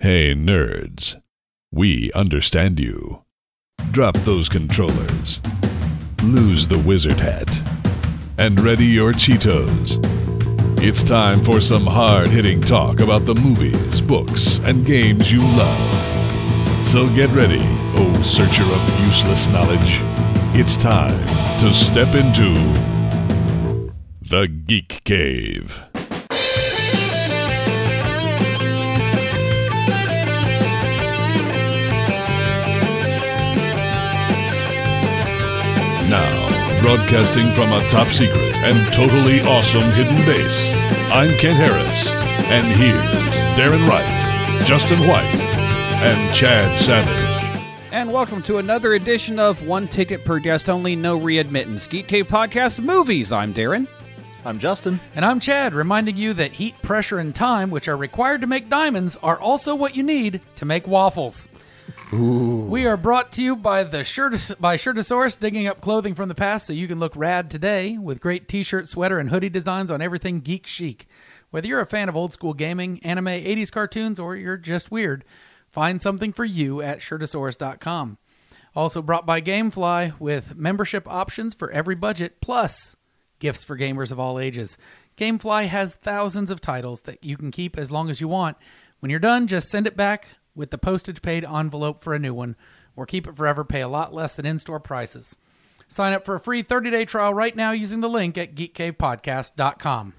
Hey, nerds. We understand you. Drop those controllers. Lose the wizard hat. And ready your Cheetos. It's time for some hard-hitting talk about the movies, books, and games you love. So get ready, oh searcher of useless knowledge. It's time to step into the Geek Cave. Now, broadcasting from a top secret and totally awesome hidden base, I'm Kent Harris, and here's Darren Wright, Justin White, and Chad Savage. And welcome to another edition of One Ticket Per Guest Only, No Readmittance, Geek Cave Podcast Movies. I'm Darren. I'm Justin. And I'm Chad, reminding you that heat, pressure, and time, which are required to make diamonds, are also what you need to make waffles. Ooh. We are brought to you by Shirtosaurus, digging up clothing from the past so you can look rad today, with great t-shirt, sweater, and hoodie designs on everything geek chic. Whether you're a fan of old school gaming, anime, 80s cartoons, or you're just weird, find something for you at Shirtosaurus.com. Also brought by Gamefly, with membership options for every budget, plus gifts for gamers of all ages. Gamefly has thousands of titles that you can keep as long as you want. When you're done, just send it back with the postage-paid envelope for a new one, or keep it forever, pay a lot less than in-store prices. Sign up for a free 30-day trial right now using the link at geekcavepodcast.com.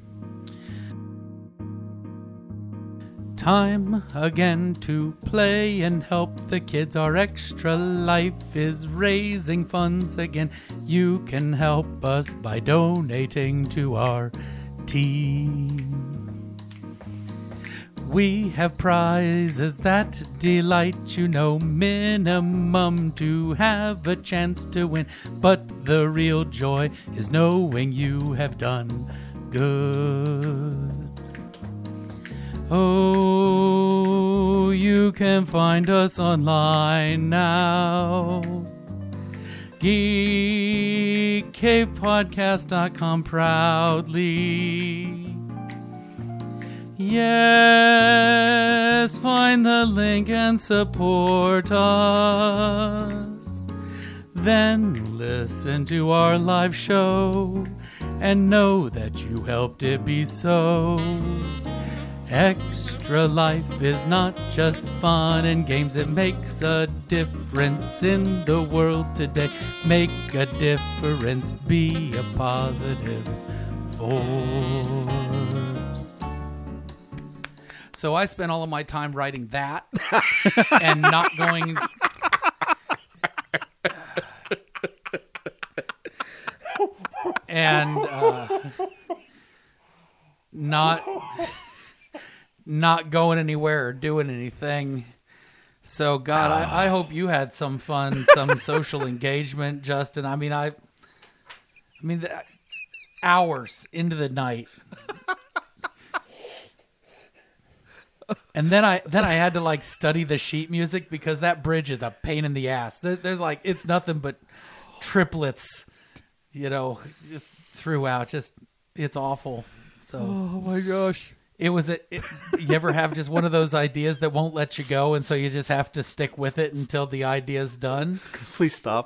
Time again to play and help the kids. Our extra life is raising funds again. You can help us by donating to our team. We have prizes that delight you, no minimum to have a chance to win. But the real joy is knowing you have done good. Oh, you can find us online now. GeekCavePodcast.com proudly. Yes, find the link and support us. Then listen to our live show and know that you helped it be so. Extra Life is not just fun and games, it makes a difference in the world today. Make a difference, be a positive force. So I spent all of my time writing that and not going... and not going anywhere or doing anything. So, God, I hope you had some fun, some social engagement, Justin. I mean, hours into the night. And then I had to like study the sheet music because that bridge is a pain in the ass. There's like, it's nothing but triplets, just throughout. It's awful. So, Oh my gosh. you ever have just one of those ideas that won't let you go, and so you just have to stick with it until the idea's done? Please stop.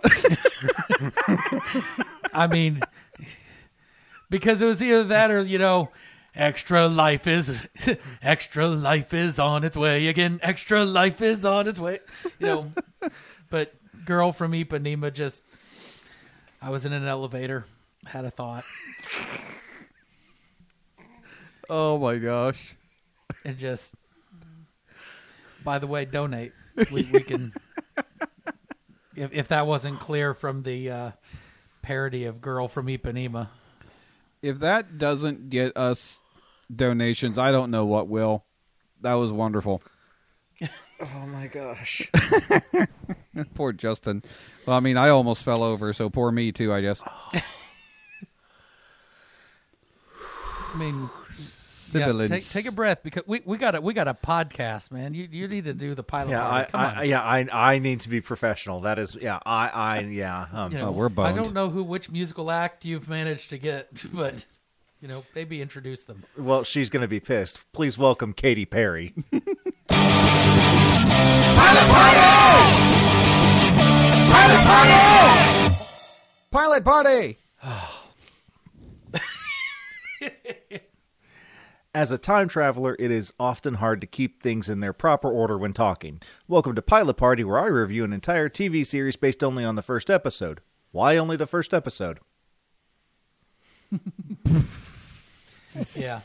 I mean, because it was either that or, extra life is on its way again. Extra life is on its way. But Girl from Ipanema I was in an elevator, had a thought. Oh my gosh. And by the way, donate. We can, if that wasn't clear from the parody of Girl from Ipanema. If that doesn't get us donations, I don't know what will. That was wonderful. Oh my gosh. Poor Justin. Well, I mean, I almost fell over, so poor me too, I guess. I mean, sibilance. Take a breath, because we got a podcast, man. You need to do the pilot. I need to be professional. That is, we're boned. I don't know which musical act you've managed to get, but maybe introduce them. Well, she's going to be pissed. Please welcome Katy Perry. Pilot party! As a time traveler, it is often hard to keep things in their proper order when talking. Welcome to Pilot Party, where I review an entire TV series based only on the first episode. Why only the first episode? Yeah.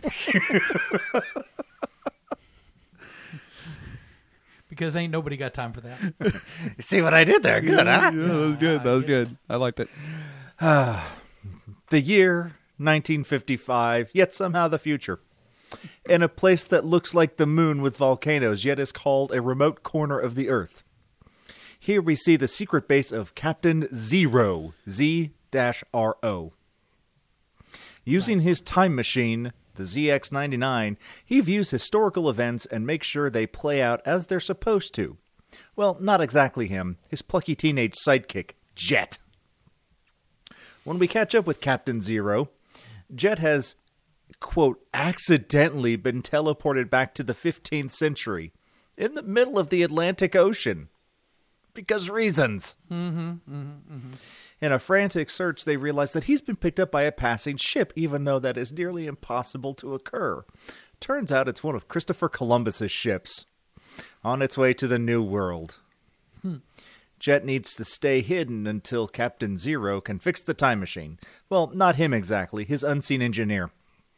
Because ain't nobody got time for that. You see what I did there? Good, huh? Yeah, that was good. That was good. I liked it. The year 1955, yet somehow the future. In a place that looks like the moon with volcanoes, yet is called a remote corner of the earth. Here we see the secret base of Captain Zero, Z-R-O. Using his time machine, the ZX-99, he views historical events and makes sure they play out as they're supposed to. Well, not exactly him, his plucky teenage sidekick, Jet. When we catch up with Captain Zero, Jet has, quote, accidentally been teleported back to the 15th century, in the middle of the Atlantic Ocean. Because reasons. In a frantic search, they realize that he's been picked up by a passing ship, even though that is nearly impossible to occur. Turns out it's one of Christopher Columbus's ships, on its way to the New World. Jet needs to stay hidden until Captain Zero can fix the time machine. Well, not him exactly, his unseen engineer.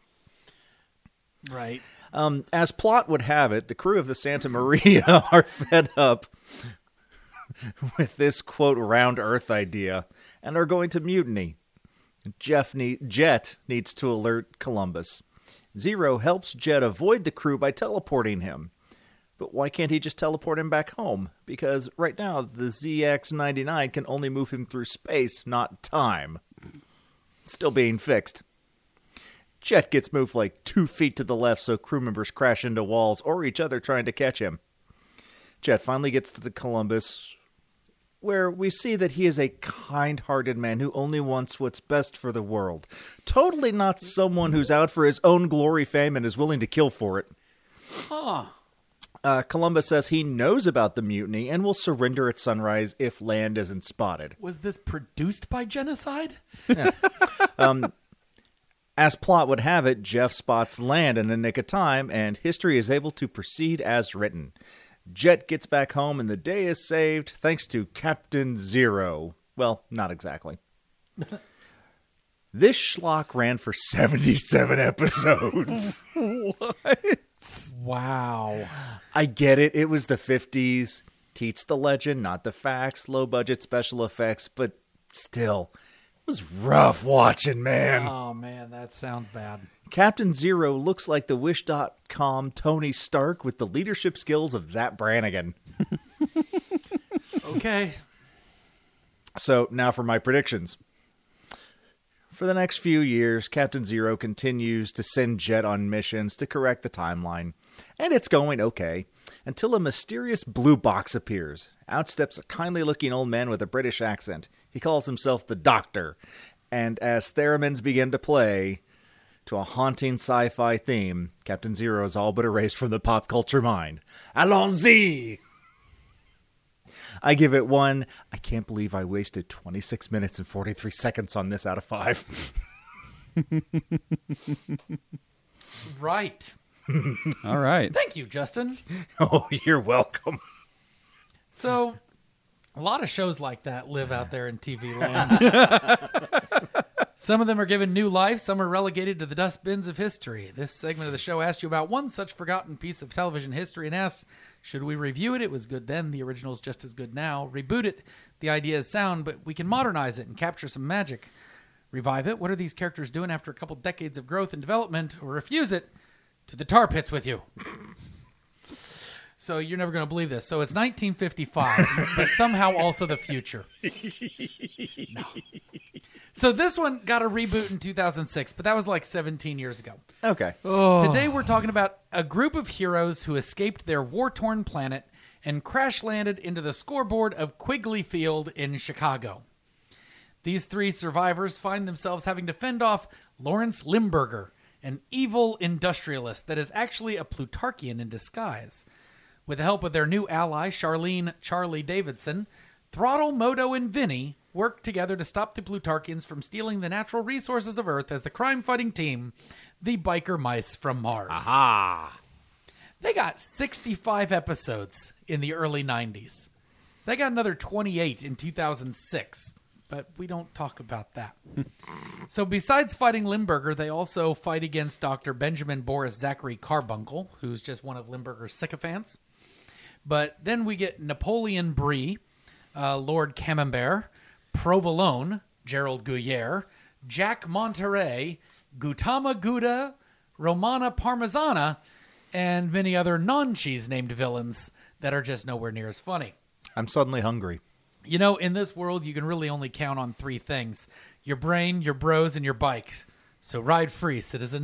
Right. As plot would have it, the crew of the Santa Maria are fed up with this, quote, round Earth idea, and are going to mutiny. Jet needs to alert Columbus. Zero helps Jet avoid the crew by teleporting him. But why can't he just teleport him back home? Because right now, the ZX-99 can only move him through space, not time. Still being fixed. Jet gets moved like 2 feet to the left so crew members crash into walls or each other trying to catch him. Jet finally gets to the Columbus, where we see that he is a kind-hearted man who only wants what's best for the world. Totally not someone who's out for his own glory, fame, and is willing to kill for it. Huh. Columbus says he knows about the mutiny and will surrender at sunrise if land isn't spotted. Was this produced by genocide? As plot would have it, Jeff spots land in the nick of time, and history is able to proceed as written. Jet gets back home, and the day is saved thanks to Captain Zero. Well, not exactly. This schlock ran for 77 episodes. Wow. I get it. It was the 50s. Teach the legend, not the facts. Low-budget special effects, but still, it was rough watching, man. Oh, man, that sounds bad. Captain Zero looks like the Wish.com Tony Stark with the leadership skills of Zapp Brannigan. Okay. So, now for my predictions. For the next few years, Captain Zero continues to send Jet on missions to correct the timeline. And it's going okay, until a mysterious blue box appears. Out steps a kindly-looking old man with a British accent. He calls himself the Doctor. And as theremins begin to play, to a haunting sci-fi theme, Captain Zero is all but erased from the pop culture mind. Allons-y! I give it 1. I can't believe I wasted 26 minutes and 43 seconds on this out of 5. Right. All right. Thank you, Justin. Oh, you're welcome. So, a lot of shows like that live out there in TV land. Some of them are given new life, some are relegated to the dustbins of history. This segment of the show asks you about one such forgotten piece of television history and asks, should we review it? It was good then, the original is just as good now. Reboot it, the idea is sound, but we can modernize it and capture some magic. Revive it, what are these characters doing after a couple decades of growth and development? Or refuse it, to the tar pits with you. So you're never going to believe this. So it's 1955, but somehow also the future. No. So this one got a reboot in 2006, but that was like 17 years ago. Okay. Today we're talking about a group of heroes who escaped their war-torn planet and crash-landed into the scoreboard of Quigley Field in Chicago. These 3 survivors find themselves having to fend off Lawrence Limburger, an evil industrialist that is actually a Plutarchian in disguise. With the help of their new ally, Charlene Charlie Davidson, Throttle, Modo, and Vinny work together to stop the Plutarchians from stealing the natural resources of Earth as the crime-fighting team, the Biker Mice from Mars. Aha! They got 65 episodes in the early 90s. They got another 28 in 2006, but we don't talk about that. So besides fighting Limburger, they also fight against Dr. Benjamin Boris Zachary Carbuncle, who's just one of Limburger's sycophants. But then we get Napoleon Brie, Lord Camembert, Provolone, Gerald Guyere, Jack Monterey, Gautama Gouda, Romana Parmesana, and many other non-cheese named villains that are just nowhere near as funny. I'm suddenly hungry. You know, in this world, you can really only count on 3 things. Your brain, your bros, and your bike. So ride free, citizen.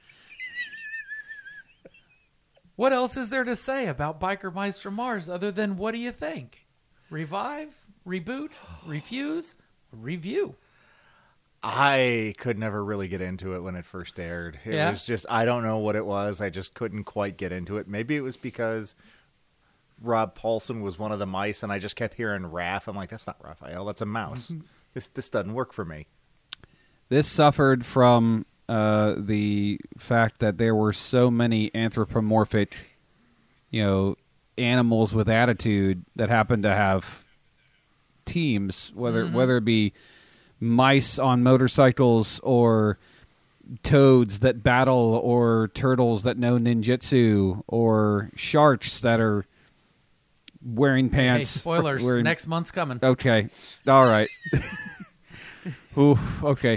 What else is there to say about Biker Mice from Mars other than what do you think? Revive? Reboot? Refuse? Review? I could never really get into it when it first aired. It was just, I don't know what it was. I just couldn't quite get into it. Maybe it was because Rob Paulson was one of the mice, and I just kept hearing Raph. I'm like, that's not Raphael, that's a mouse. This doesn't work for me. This suffered from the fact that there were so many anthropomorphic, animals with attitude that happened to have teams, whether it be mice on motorcycles or toads that battle or turtles that know ninjutsu or sharks that are wearing pants. Hey, spoilers. Next month's coming. Okay. All right. Ooh, okay.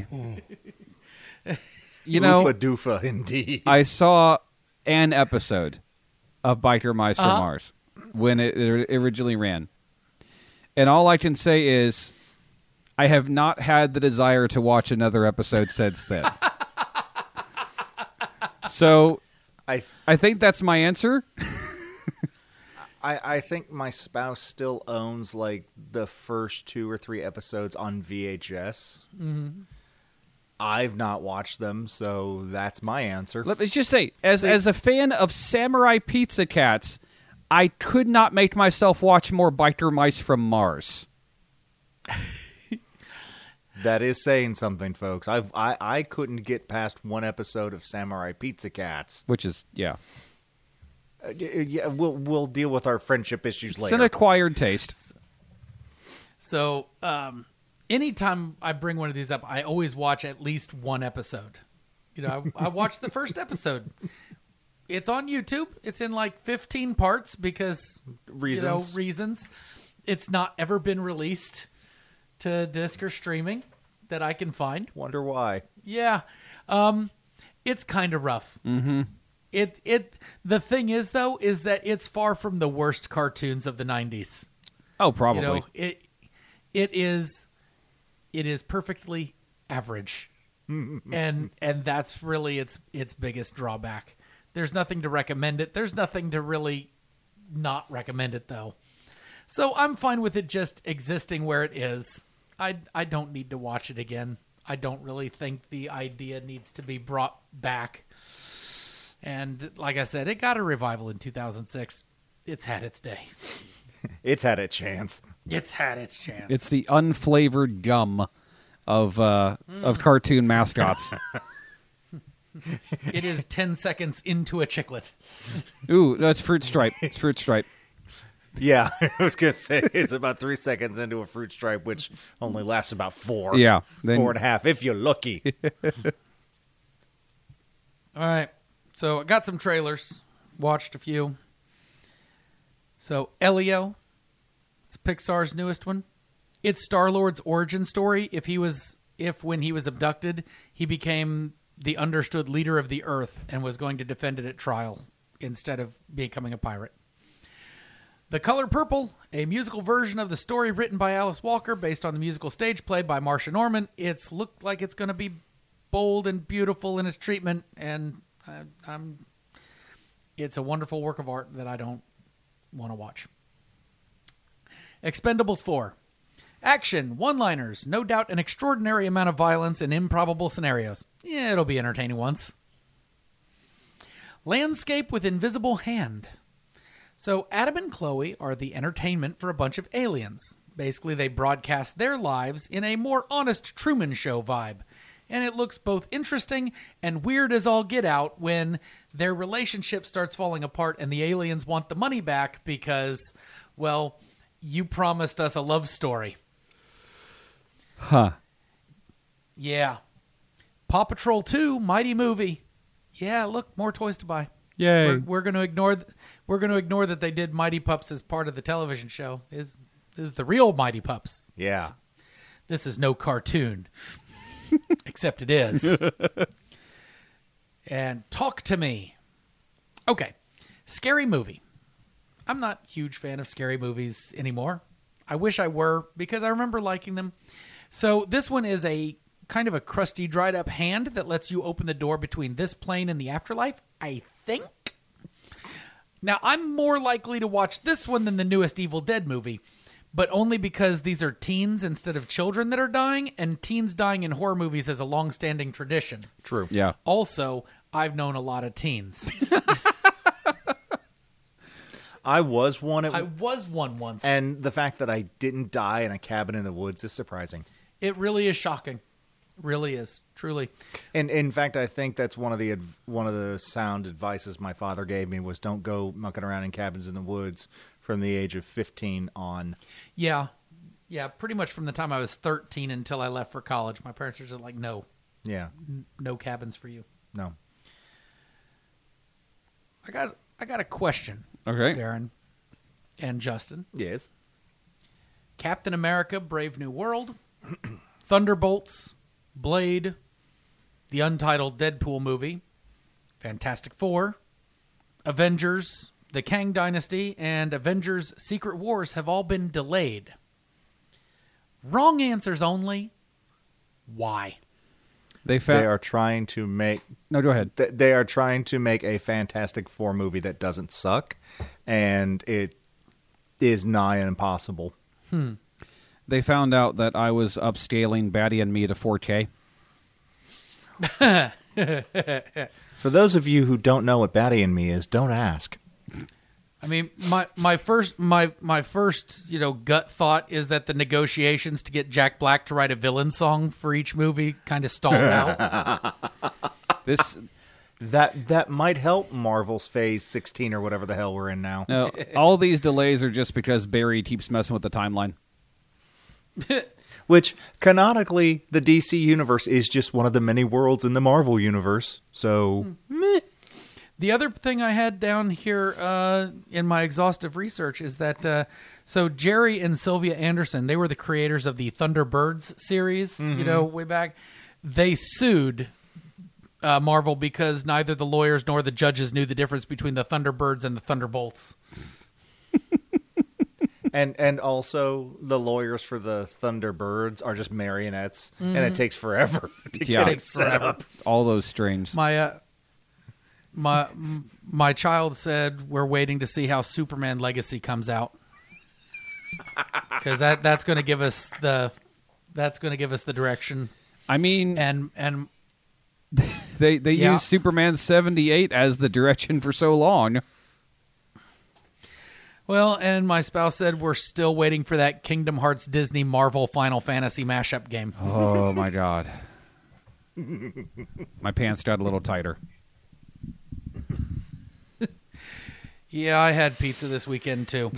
Oofa doofa, indeed. I saw an episode of Biker Mice from Mars when it originally ran. And all I can say is I have not had the desire to watch another episode since then. So I think that's my answer. I think my spouse still owns like the first 2 or 3 episodes on VHS. Mm-hmm. I've not watched them, so that's my answer. Let me just say, as a fan of Samurai Pizza Cats, I could not make myself watch more Biker Mice from Mars. That is saying something, folks. I couldn't get past 1 episode of Samurai Pizza Cats. Which is, yeah. Yeah, we'll deal with our friendship issues later. It's an acquired taste. So, anytime I bring one of these up, I always watch at least 1 episode. I watched the first episode. It's on YouTube. It's in like 15 parts because reasons. It's not ever been released to disc or streaming that I can find. Wonder why. Yeah. It's kind of rough. Mm-hmm. The thing is, though, is that it's far from the worst cartoons of the 90s. Oh, probably. It is perfectly average. and that's really its biggest drawback. There's nothing to recommend it. There's nothing to really not recommend it, though. So I'm fine with it just existing where it is. I don't need to watch it again. I don't really think the idea needs to be brought back. And like I said, it got a revival in 2006. It's had its day. It's had its chance. It's had its chance. It's the unflavored gum of cartoon mascots. It is 10 seconds into a chiclet. Ooh, that's Fruit Stripe. It's Fruit Stripe. Yeah, I was going to say it's about 3 seconds into a Fruit Stripe, which only lasts about 4. Yeah. 4.5, if you're lucky. All right. So I got some trailers. Watched a few. So Elio. It's Pixar's newest one. It's Star-Lord's origin story. If when he was abducted, he became the understood leader of the Earth and was going to defend it at trial instead of becoming a pirate. The Color Purple, a musical version of the story written by Alice Walker based on the musical stage play by Marcia Norman. It's looked like it's going to be bold and beautiful in its treatment, and it's a wonderful work of art that I don't want to watch. Expendables 4. Action, one-liners, no doubt an extraordinary amount of violence and improbable scenarios. Yeah, it'll be entertaining once. Landscape with Invisible Hand. So Adam and Chloe are the entertainment for a bunch of aliens. Basically, they broadcast their lives in a more honest Truman Show vibe. And it looks both interesting and weird as all get out when their relationship starts falling apart and the aliens want the money back because, well, you promised us a love story. Huh. Yeah. Paw Patrol 2, mighty movie. Yeah, look, more toys to buy. Yay. We're going to ignore that they did Mighty Pups as part of the television show. This is the real Mighty Pups. Yeah. This is no cartoon. Except it is. And Talk to Me. Okay. Scary movie. I'm not a huge fan of scary movies anymore. I wish I were because I remember liking them. So this one is a kind of a crusty, dried up hand that lets you open the door between this plane and the afterlife, I think. Now, I'm more likely to watch this one than the newest Evil Dead movie, but only because these are teens instead of children that are dying, and teens dying in horror movies is a long-standing tradition. True. Yeah. Also, I've known a lot of teens. I was one I was one once. and the fact that I didn't die in a cabin in the woods is surprising. It really is shocking. Really is. Truly. And in fact, I think that's one of the sound advices my father gave me was don't go mucking around in cabins in the woods from the age of 15 on. Yeah. Yeah, pretty much from the time I was 13 until I left for college. My parents were just like, no, Yeah. no cabins for you. No. I got a question, Okay. Darren and Justin. Yes. Captain America, Brave New World, Thunderbolts, Blade, the untitled Deadpool movie, Fantastic Four, Avengers, the Kang Dynasty, and Avengers Secret Wars have all been delayed. Wrong answers only. Why? They They are trying to make No, go ahead. they are trying to make a Fantastic Four movie that doesn't suck, and it is nigh impossible. They found out that I was upscaling Batty and Me to 4K. For those of you who don't know what Batty and Me is, don't ask. I mean, my first gut thought is that the negotiations to get Jack Black to write a villain song for each movie kind of stalled out. This That might help Marvel's Phase 16 or whatever the hell we're in now. no, all these delays are just because Barry keeps messing with the timeline. Which, canonically, the DC universe is just one of the many worlds in the Marvel universe. So, meh. The other thing I had down here in my exhaustive research is that so Jerry and Sylvia Anderson, they were the creators of the Thunderbirds series, way back. They sued Marvel because neither the lawyers nor the judges knew the difference between the Thunderbirds and the Thunderbolts. And also, the lawyers for the Thunderbirds are just marionettes, and it takes forever to Yeah. get It it takes set forever. up. All those strings. My child said we're waiting to see how Superman Legacy comes out because that's going to give us the direction. I mean, And they Yeah. used Superman 78 as the direction for so long. well, and my spouse said we're still waiting for that Kingdom Hearts Disney Marvel Final Fantasy mashup game. Oh my god. My pants got a little tighter. Yeah, I had pizza this weekend too.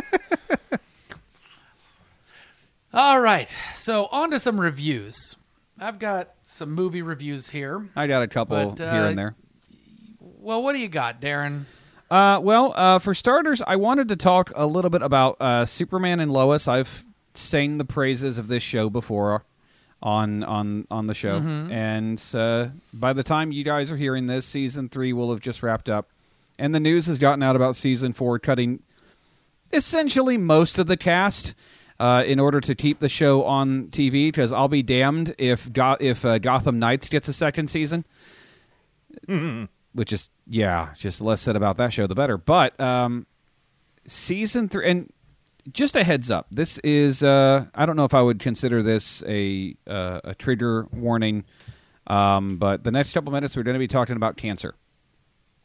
All right, so on to some reviews. I've got some movie reviews here. I got a couple But, here and there. Well, what do you got, Darren? For starters, I wanted to talk a little bit about Superman and Lois. I've sang the praises of this show before on the show, and by the time you guys are hearing this, season 3 will have just wrapped up, and the news has gotten out about season 4 cutting essentially most of the cast in order to keep the show on TV. Because I'll be damned if Gotham Knights gets a second season. Which is, just less said about that show, the better. But season 3, and just a heads up, this is, I don't know if I would consider this a trigger warning, but the next couple minutes we're going to be talking about cancer.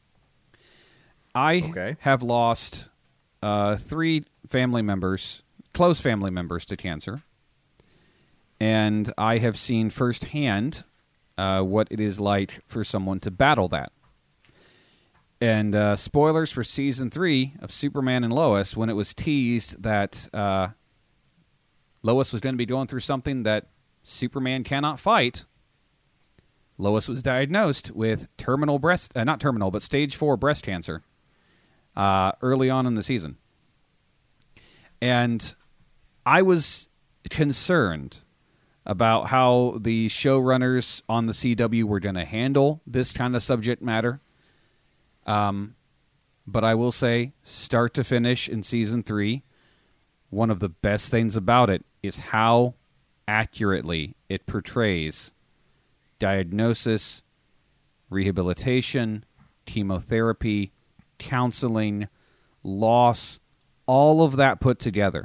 I have lost 3 family members close family members to cancer, and I have seen firsthand what it is like for someone to battle that. And spoilers for Season 3 of Superman and Lois, when it was teased that Lois was going to be going through something that Superman cannot fight, Lois was diagnosed with stage 4 breast cancer early on in the season. And I was concerned about how the showrunners on the CW were going to handle this kind of subject matter. But I will say, start to finish in Season 3, one of the best things about it is how accurately it portrays diagnosis, rehabilitation, chemotherapy, counseling, loss, all of that put together.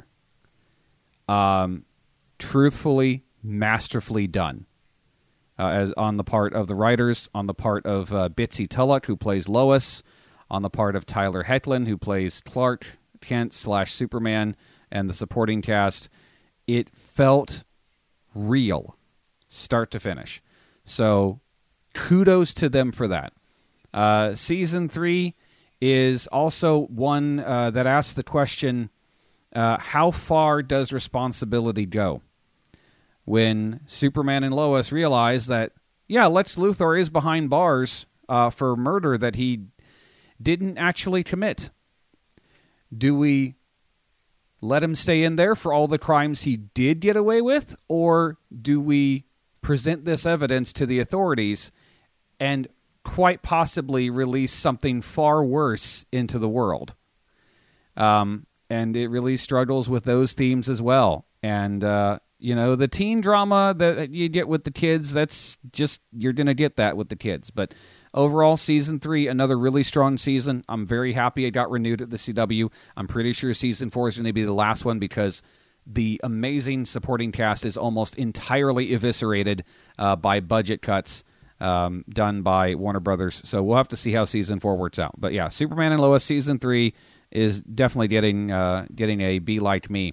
Truthfully, masterfully done. As on the part of the writers, on the part of Bitsy Tulloch, who plays Lois, on the part of Tyler Hoechlin, who plays Clark Kent / Superman, and the supporting cast. It felt real, start to finish. So, kudos to them for that. Season 3 is also one that asks the question, how far does responsibility go? When Superman and Lois realize that, Lex Luthor is behind bars for murder that he didn't actually commit. Do we let him stay in there for all the crimes he did get away with? Or do we present this evidence to the authorities and quite possibly release something far worse into the world? And it really struggles with those themes as well. And, the teen drama that you get with the kids, that's just, you're going to get that with the kids. But overall, Season 3, another really strong season. I'm very happy it got renewed at the CW. I'm pretty sure Season 4 is going to be the last one because the amazing supporting cast is almost entirely eviscerated by budget cuts done by Warner Brothers. So we'll have to see how Season 4 works out. But yeah, Superman and Lois Season 3 is definitely getting a Be Like Me.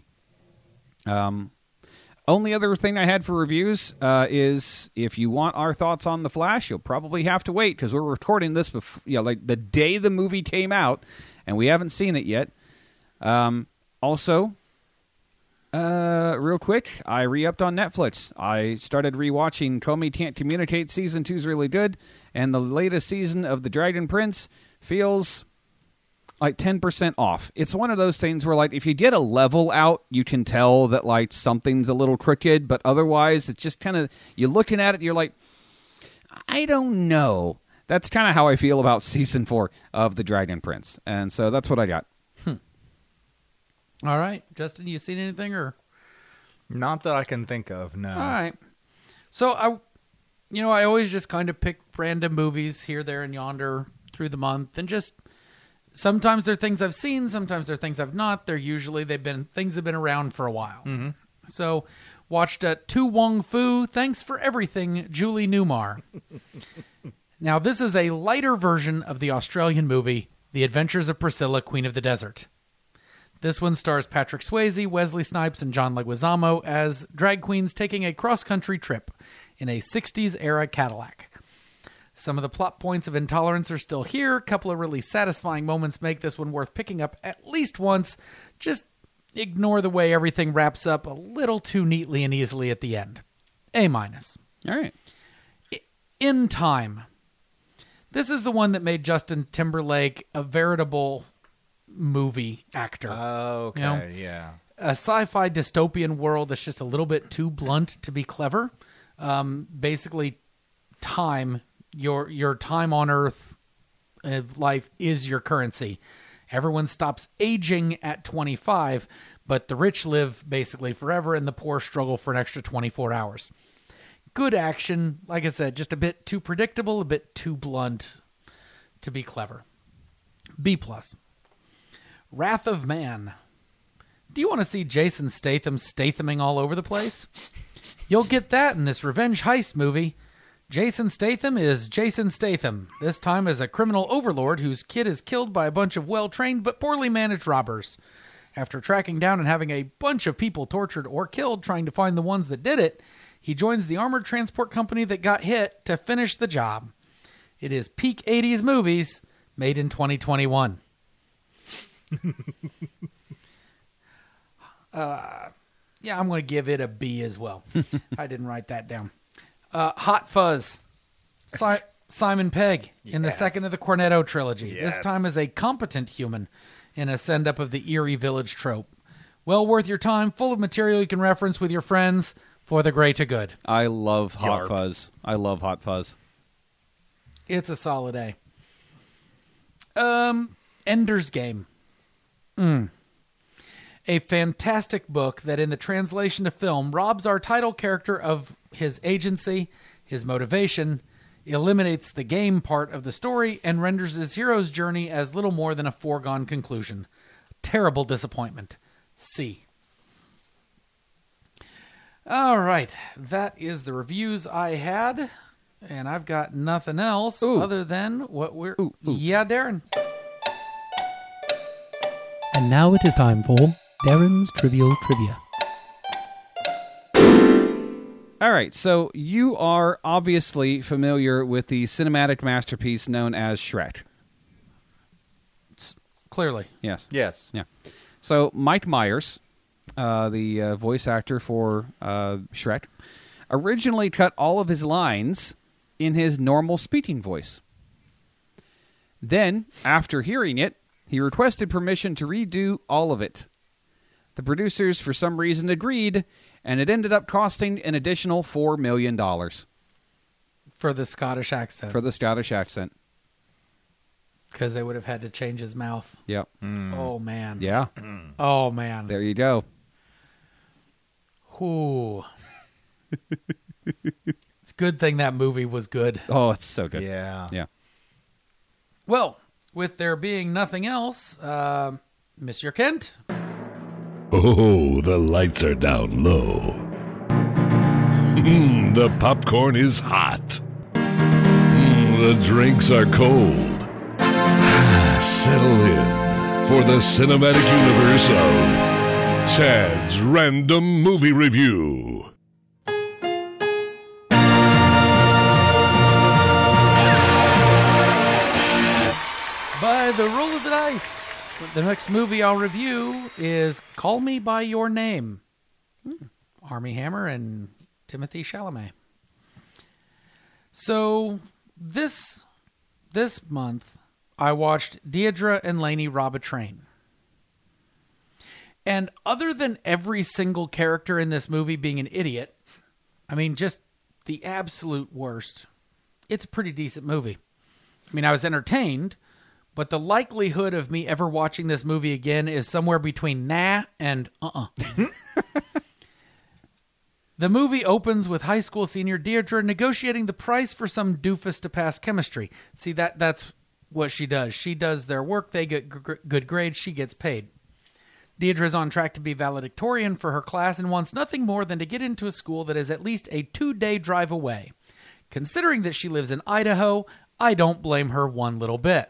Only other thing I had for reviews is if you want our thoughts on The Flash, you'll probably have to wait because we're recording this like the day the movie came out, and we haven't seen it yet. Also, real quick, I re-upped on Netflix. I started rewatching Comey Can't Communicate. Season 2 is really good, and the latest season of The Dragon Prince feels like 10% off. It's one of those things where, like, if you get a level out, you can tell that, like, something's a little crooked, but otherwise, it's just kind of, you're looking at it, you're like, I don't know. That's kind of how I feel about Season 4 of The Dragon Prince. And so that's what I got. All right. Justin, you seen anything, or? Not that I can think of, no. All right. So, I always just kind of pick random movies here, there, and yonder through the month, and just sometimes they're things I've seen, sometimes they're things I've not. They've been things that have been around for a while. Mm-hmm. So, watched To Wong Fu, Thanks for Everything, Julie Newmar. Now, this is a lighter version of the Australian movie, The Adventures of Priscilla, Queen of the Desert. This one stars Patrick Swayze, Wesley Snipes, and John Leguizamo as drag queens taking a cross-country trip in a 60s-era Cadillac. Some of the plot points of intolerance are still here. A couple of really satisfying moments make this one worth picking up at least once. Just ignore the way everything wraps up a little too neatly and easily at the end. A-. All right. In Time. This is the one that made Justin Timberlake a veritable movie actor. Oh, okay, yeah. A sci-fi dystopian world that's just a little bit too blunt to be clever. Basically, time... Your time on Earth life is your currency. Everyone stops aging at 25, but the rich live basically forever, and the poor struggle for an extra 24 hours. Good action. Like I said, just a bit too predictable, a bit too blunt to be clever. B+. Wrath of Man. Do you want to see Jason Stathaming all over the place? You'll get that in this revenge heist movie. Jason Statham is Jason Statham, this time as a criminal overlord whose kid is killed by a bunch of well-trained but poorly managed robbers. After tracking down and having a bunch of people tortured or killed trying to find the ones that did it, he joins the armored transport company that got hit to finish the job. It is peak 80s movies made in 2021. Yeah, I'm going to give it a B as well. I didn't write that down. Hot Fuzz. Simon Pegg in the second of the Cornetto trilogy. Yes. This time as a competent human in a send-up of the Erie Village trope. Well worth your time, full of material you can reference with your friends for the greater good. I love Hot Yarp. Fuzz. I love Hot Fuzz. It's a solid A. Ender's Game. A fantastic book that in the translation to film robs our title character of his agency, his motivation, eliminates the game part of the story, and renders his hero's journey as little more than a foregone conclusion. Terrible disappointment. C. All right. That is the reviews I had, and I've got nothing else other than what we're... Yeah, Darren. And now it is time for Darren's Trivial Trivia. All right, so you are obviously familiar with the cinematic masterpiece known as Shrek. Clearly. Yes. Yes. Yeah. So Mike Myers, the voice actor for Shrek, originally cut all of his lines in his normal speaking voice. Then, after hearing it, he requested permission to redo all of it. The producers, for some reason, agreed, and it ended up costing an additional $4 million For the Scottish accent. for the Scottish accent. Because they would have had to change his mouth. Yep. Oh, man. Yeah. Oh, man. There you go. Ooh. It's a good thing that movie was good. Oh, it's so good. Yeah. Yeah. Well, with there being nothing else, Monsieur Kent, Oh, the lights are down low. The popcorn is hot. The drinks are cold. Settle in for the cinematic universe of Chad's Random Movie Review. by the roll of the dice, the next movie I'll review is Call Me By Your Name. Armie Hammer and Timothy Chalamet. So this month, I watched Deirdre and Laney rob a train. And other than every single character in this movie being an idiot, I mean, just the absolute worst, it's a pretty decent movie. I mean, I was entertained, but the likelihood of me ever watching this movie again is somewhere between nah and The movie opens with high school senior Deirdre negotiating the price for some doofus to pass chemistry. See, that's what she does. She does their work, they get good grades, she gets paid. Deirdre is on track to be valedictorian for her class and wants nothing more than to get into a school that is at least a 2-day drive away. Considering that she lives in Idaho, I don't blame her one little bit.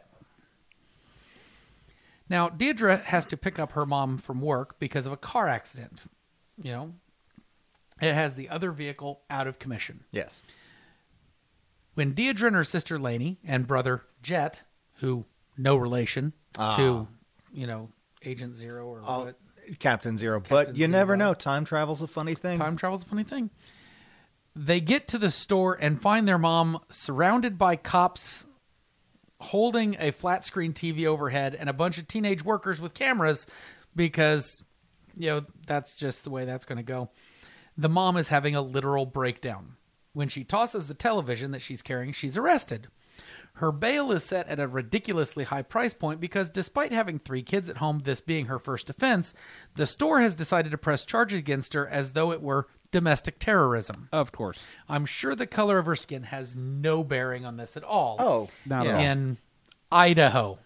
Now, Deirdre has to pick up her mom from work because of a car accident. You know, it has the other vehicle out of commission. Yes. When Deirdre and her sister Laney and brother Jet, who no relation to, Agent Zero or what? Captain Zero. Captain But you never Zero. know. Time travel's a funny thing. Time travel's a funny thing. They get to the store and find their mom surrounded by cops holding a flat screen TV overhead and a bunch of teenage workers with cameras because, that's just the way that's going to go. The mom is having a literal breakdown. When she tosses the television that she's carrying, she's arrested. Her bail is set at a ridiculously high price point because despite having 3 kids at home, this being her first offense, the store has decided to press charges against her as though it were domestic terrorism. Of course. I'm sure the color of her skin has no bearing on this at all. Oh, Not at all. In Idaho.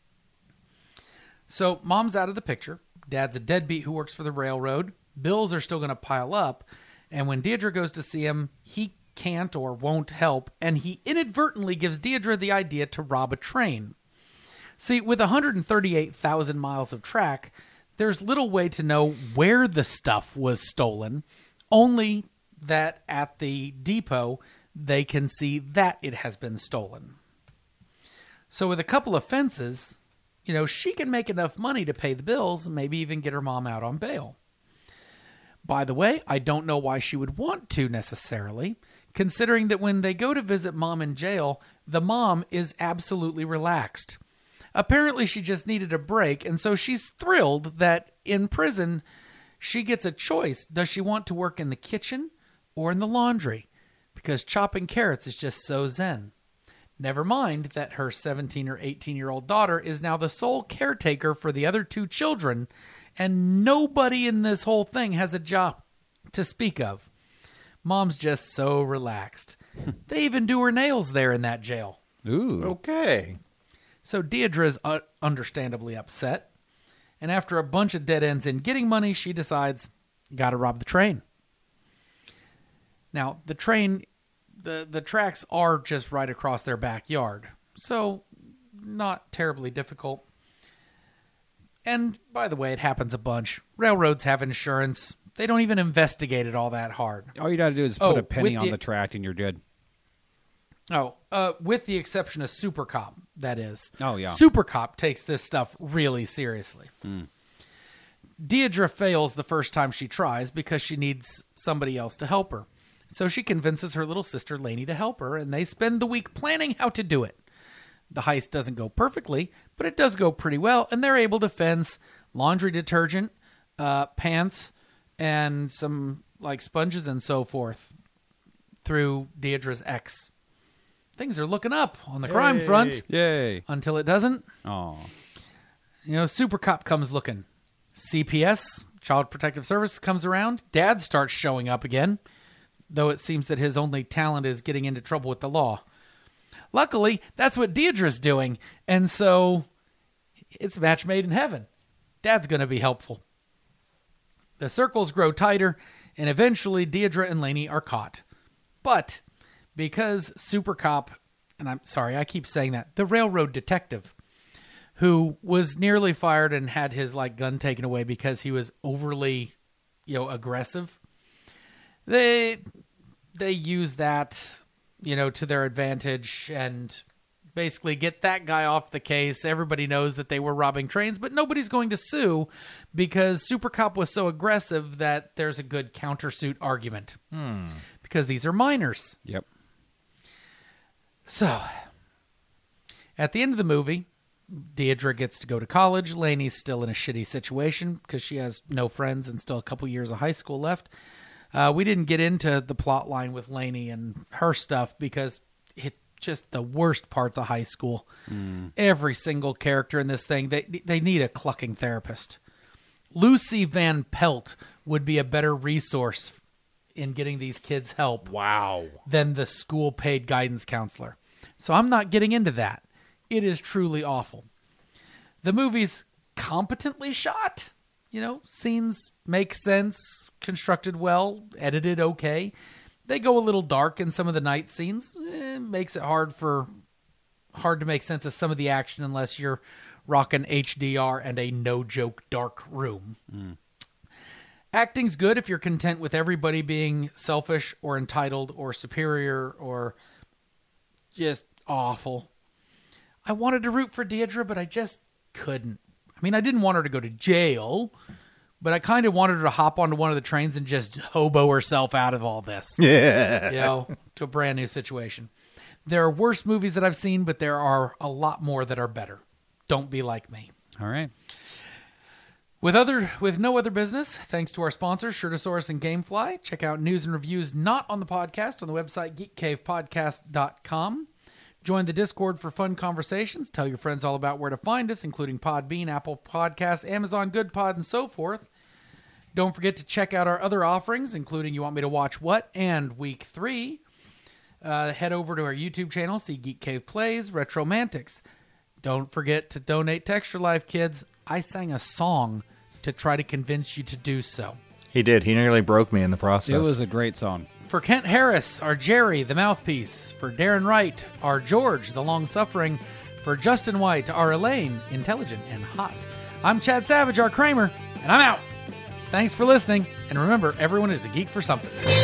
So mom's out of the picture. Dad's a deadbeat who works for the railroad. Bills are still going to pile up. And when Deirdre goes to see him, he can't or won't help, and he inadvertently gives Deirdre the idea to rob a train. See, with 138,000 miles of track, There's little way to know where the stuff was stolen, only that at the depot they can see that it has been stolen. So with a couple of fences, she can make enough money to pay the bills and maybe even get her mom out on bail. By the way, I don't know why she would want to necessarily, considering that when they go to visit mom in jail, the mom is absolutely relaxed. Apparently she just needed a break, and so she's thrilled that in prison she gets a choice. Does she want to work in the kitchen or in the laundry? Because chopping carrots is just so zen. Never mind that her 17 or 18-year-old daughter is now the sole caretaker for the other 2 children, and nobody in this whole thing has a job to speak of. Mom's just so relaxed. They even do her nails there in that jail. Ooh. Okay. So Deidre's understandably upset, and after a bunch of dead ends in getting money, she decides, gotta rob the train. Now, the train, the tracks are just right across their backyard, so not terribly difficult. And, by the way, it happens a bunch. Railroads have insurance. They don't even investigate it all that hard. All you got to do is put a penny with on the track and you're good. With the exception of Super Cop, that is. Oh, yeah. Super Cop takes this stuff really seriously. Deidre fails the first time she tries because she needs somebody else to help her. So she convinces her little sister Lainey to help her, and they spend the week planning how to do it. The heist doesn't go perfectly, but it does go pretty well, and they're able to fence laundry detergent, pants, and some sponges and so forth through Deidre's ex. Things are looking up on the crime front. Yay. Until it doesn't. Oh. Super Cop comes looking. CPS, Child Protective Service, comes around. Dad starts showing up again, though it seems that his only talent is getting into trouble with the law. Luckily, that's what Deidre's doing, and so it's a match made in heaven. Dad's going to be helpful. The circles grow tighter, and eventually Deidre and Lainey are caught. But because Super Cop, and I'm sorry, I keep saying that, the railroad detective, who was nearly fired and had his gun taken away because he was overly, aggressive, they use that, to their advantage and basically get that guy off the case. Everybody knows that they were robbing trains, but nobody's going to sue because Super Cop was so aggressive that there's a good countersuit argument. Because these are minors. Yep. So, at the end of the movie, Deidre gets to go to college. Lainey's still in a shitty situation because she has no friends and still a couple years of high school left. We didn't get into the plot line with Lainey and her stuff because it just the worst parts of high school. Every single character in this thing, they need a clucking therapist. Lucy Van Pelt would be a better resource in getting these kids help than the school paid guidance counselor. So I'm not getting into that. It is truly awful. The movie's competently shot. Scenes make sense, constructed well, edited okay. They go a little dark in some of the night scenes. It makes it hard to make sense of some of the action unless you're rocking HDR and a no-joke dark room. Acting's good if you're content with everybody being selfish or entitled or superior or just awful. I wanted to root for Deidre, but I just couldn't. I mean, I didn't want her to go to jail, but I kind of wanted her to hop onto one of the trains and just hobo herself out of all this. Yeah. To a brand new situation. There are worse movies that I've seen, but there are a lot more that are better. Don't be like me. All right. With no other business, thanks to our sponsors, Shirtosaurus and Gamefly. Check out news and reviews not on the podcast on the website geekcavepodcast.com. Join the Discord for fun conversations. Tell your friends all about where to find us, including Podbean, Apple Podcasts, Amazon Good Pod, and so forth. Don't forget to check out our other offerings, including You Want Me to Watch What and Week 3. Head over to our YouTube channel, see Geek Cave Plays, Retromantics. Don't forget to donate to Extra Life, kids. I sang a song to try to convince you to do so. He did. He nearly broke me in the process. It was a great song. For Kent Harris, our Jerry, the mouthpiece. For Darren Wright, our George, the long-suffering. For Justin White, our Elaine, intelligent and hot. I'm Chad Savage, our Kramer. And I'm out. Thanks for listening, and remember, everyone is a geek for something.